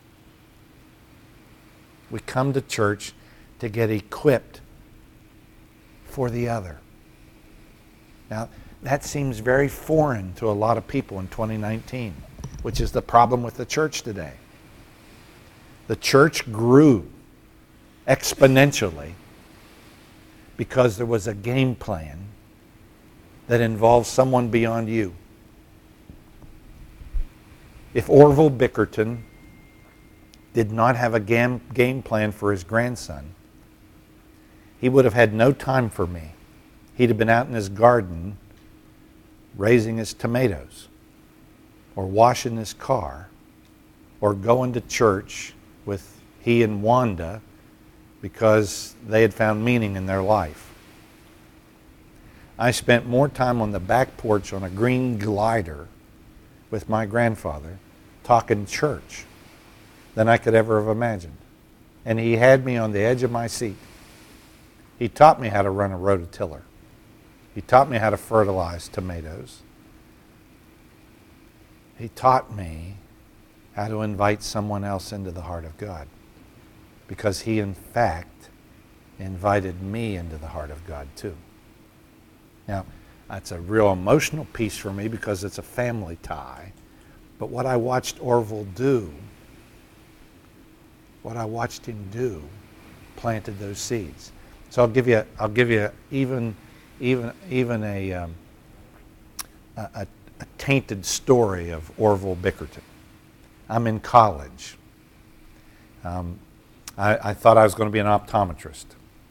We come to church to get equipped for the other. Now, that seems very foreign to a lot of people in 2019, which is the problem with the church today. The church grew exponentially because there was a game plan that involves someone beyond you. If Orville Bickerton did not have a game plan for his grandson, he would have had no time for me. He'd have been out in his garden raising his tomatoes or washing his car or going to church with he and Wanda because they had found meaning in their life. I spent more time on the back porch on a green glider with my grandfather talking church than I could ever have imagined. And he had me on the edge of my seat. He taught me how to run a rototiller. He taught me how to fertilize tomatoes. He taught me how to invite someone else into the heart of God, because he, in fact, invited me into the heart of God too. Now, that's a real emotional piece for me because it's a family tie. But what I watched Orville do, what I watched him do, planted those seeds. So I'll give you even a tainted story of Orville Bickerton. I'm in college. I thought I was going to be an optometrist.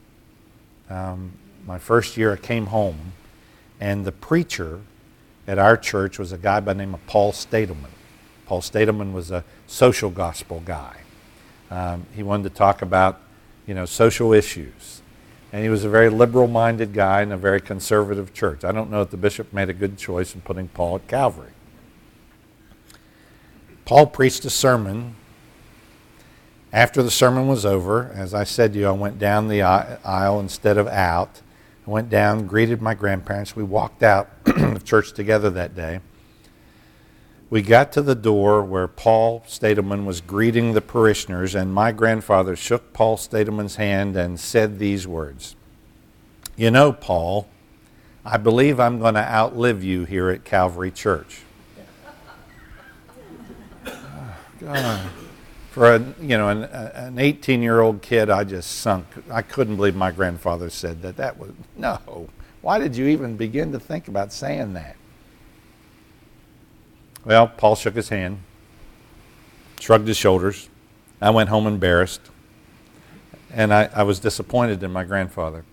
My first year I came home, and the preacher at our church was a guy by the name of Paul Stadelman. Paul Stadelman was a social gospel guy. He wanted to talk about, social issues. And he was a very liberal-minded guy in a very conservative church. I don't know if the bishop made a good choice in putting Paul at Calvary. Paul preached a sermon, After the sermon was over, as I said to you, I went down the aisle instead of out. I went down, greeted my grandparents. We walked out of church together that day. We got to the door where Paul Stadelman was greeting the parishioners, and my grandfather shook Paul Stadelman's hand and said these words. You know, Paul, I believe I'm going to outlive you here at Calvary Church. Oh, God. For an 18-year-old kid, I just sunk. I couldn't believe my grandfather said that. That was, no. Why did you even begin to think about saying that? Well, Paul shook his hand, shrugged his shoulders. I went home embarrassed, and I was disappointed in my grandfather.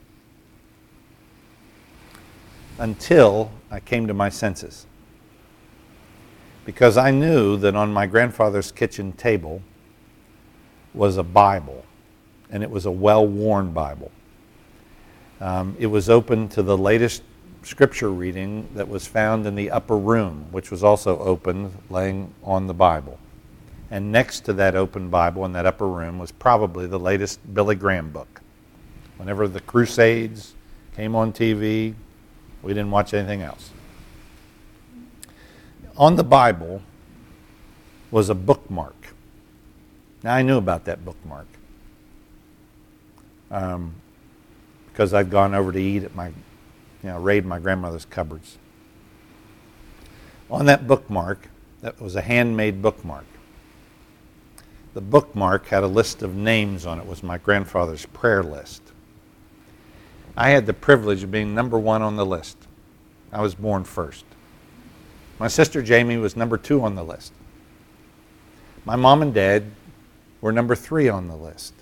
Until I came to my senses. Because I knew that on my grandfather's kitchen table was a Bible, and it was a well-worn Bible. It was open to the latest scripture reading that was found in the upper room, which was also open, laying on the Bible. And next to that open Bible in that upper room was probably the latest Billy Graham book. Whenever the Crusades came on TV, we didn't watch anything else. On the Bible was a bookmark. Now, I knew about that bookmark because I'd gone over to eat at raid my grandmother's cupboards. On that bookmark, that was a handmade bookmark. The bookmark had a list of names on it. It was my grandfather's prayer list. I had the privilege of being number 1 on the list. I was born first. My sister Jamie was number 2 on the list. My mom and dad were number 3 on the list.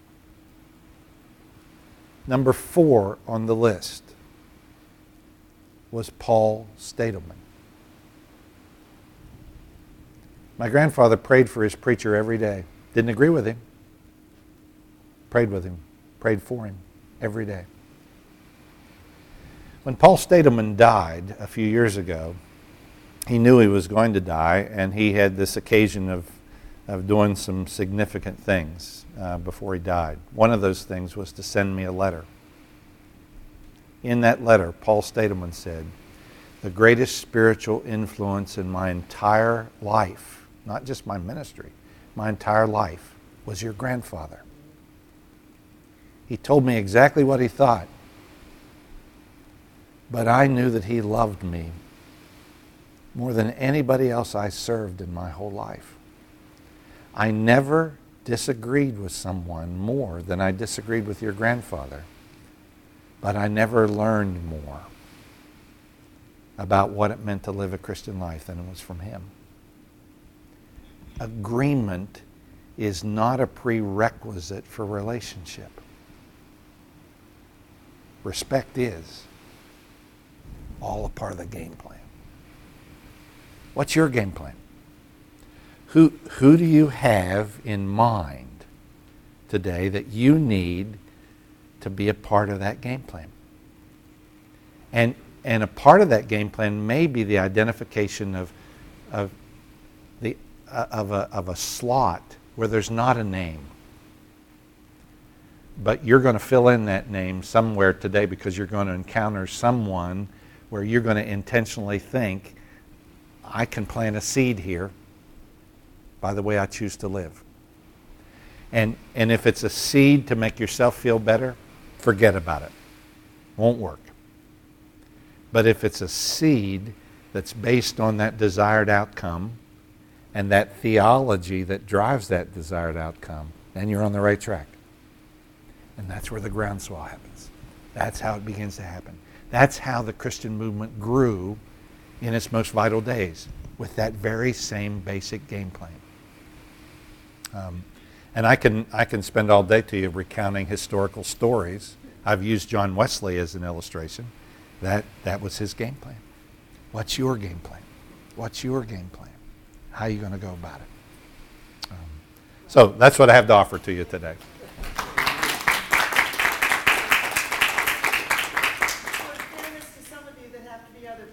Number 4 on the list was Paul Stadelman. My grandfather prayed for his preacher every day. Didn't agree with him. Prayed with him. Prayed for him every day. When Paul Stadelman died a few years ago, he knew he was going to die, and he had this occasion of doing some significant things before he died. One of those things was to send me a letter. In that letter, Paul Stadelman said, the greatest spiritual influence in my entire life, not just my ministry, my entire life, was your grandfather. He told me exactly what he thought, but I knew that he loved me more than anybody else I served in my whole life. I never disagreed with someone more than I disagreed with your grandfather. But I never learned more about what it meant to live a Christian life than it was from him. Agreement is not a prerequisite for relationship. Respect is. All a part of the game plan. What's your game plan? Who do you have in mind today that you need to be a part of that game plan? And a part of that game plan may be the identification of a slot where there's not a name. But you're going to fill in that name somewhere today because you're going to encounter someone where you're going to intentionally think, I can plant a seed here by the way I choose to live. And if it's a seed to make yourself feel better, forget about it. Won't work. But if it's a seed that's based on that desired outcome and that theology that drives that desired outcome, then you're on the right track. And that's where the groundswell happens. That's how it begins to happen. That's how the Christian movement grew in its most vital days, with that very same basic game plan. And I can spend all day to you recounting historical stories. I've used John Wesley as an illustration. That was his game plan. What's your game plan? What's your game plan? How are you going to go about it? So that's what I have to offer to you today.